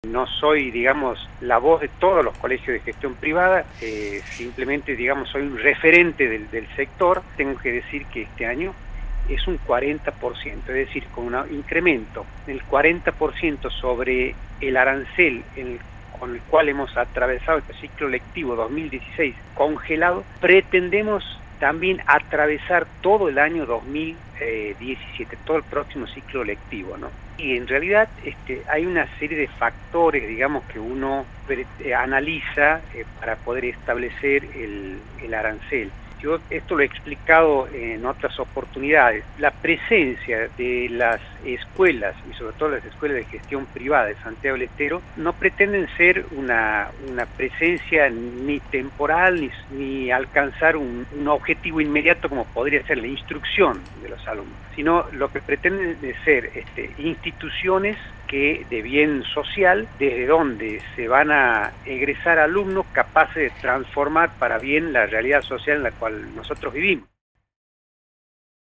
No soy, digamos, la voz de todos los colegios de gestión privada, simplemente, digamos, soy un referente del sector. Tengo que decir que este año es un 40%, es decir, con un incremento del 40% sobre el arancel con el cual hemos atravesado este ciclo lectivo 2016 congelado, pretendemos también atravesar todo el año 2017, todo el próximo ciclo lectivo, ¿no? Y en realidad hay una serie de factores, digamos, que uno analiza para poder establecer el arancel. Yo esto lo he explicado en otras oportunidades. La presencia de las escuelas, y sobre todo las escuelas de gestión privada de Santiago del Estero, no pretenden ser una presencia ni temporal ni alcanzar un objetivo inmediato como podría ser la instrucción de los alumnos, sino lo que pretenden es ser instituciones de bien social, desde donde se van a egresar alumnos capaces de transformar para bien la realidad social en la cual nosotros vivimos.